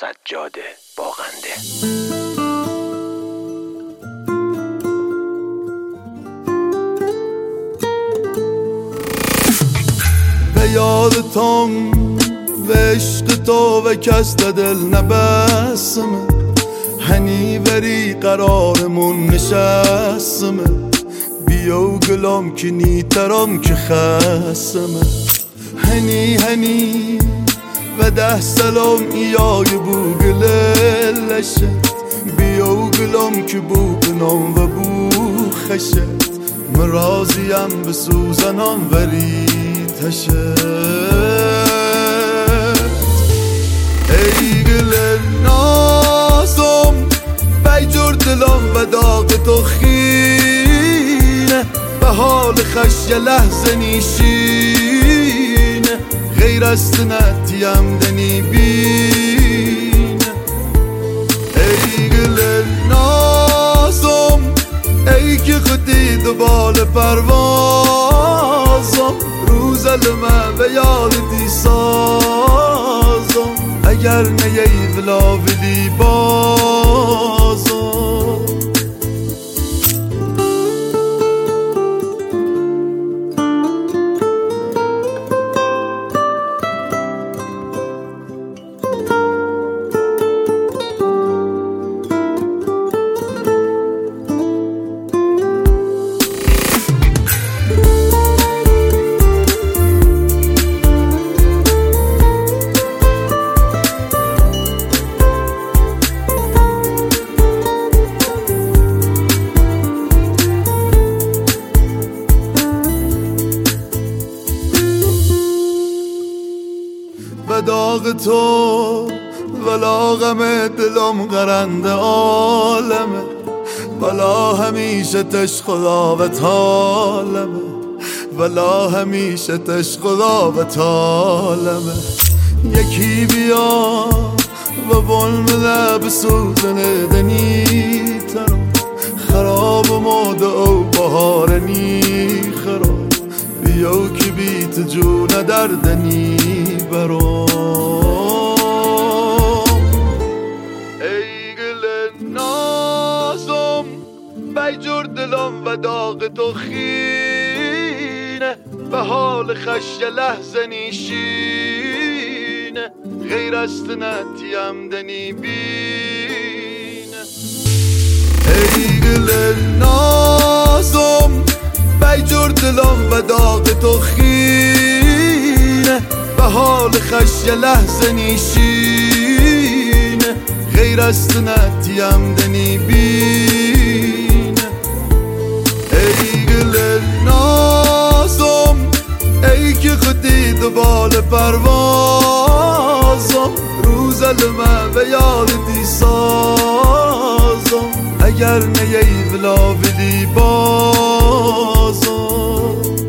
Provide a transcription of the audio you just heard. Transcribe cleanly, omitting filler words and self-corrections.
سجاده باغنده. به یادتم و عشق تو و کس دل نبسمه، هنی وری قرارمون نشستمه، بیو گلام که نیترام که خستمه، هنی و 10 سلام ایای بو گللشت، بیو گلام که بو بنام و بو خشت، مرازیم به سوزنام ورید هشت. ای گل نازم بی جور دلم و داغ تو خینه، به حال خش یه لحظه نیشینه، غیر از تنتیم دنی بینه. ای گل نازم ای که خودی دوبال پروازم، روز لمه به یادتی سازم، اگر نیی ولا ولی بازم. به داغ تو ولا غم دلم غرنده عالمه، ولا همیشه تش خدا و طالمه، ولا همیشه تش خدا و طالمه. یکی بیا و بلم لب سوزن دنی ترم، خراب ماده او بهارنی خراب، بیو که بیت جون دردنی برام. ای گل نازم بی جور دلم و داغ تو خینه، به حال خش یه لحظه نیشینه، غیر از تنتیم دنی بینه. ای گل نازم بی جور دلم و داغ تو خینه، به حال خش یه لحظه نیشینه، غیر از تنتیم دنی بینه. ای گل نازم ای که خودی دوبال پروازم، روز لمه به یادتی سازم، اگر نیی ولا ولی بازم.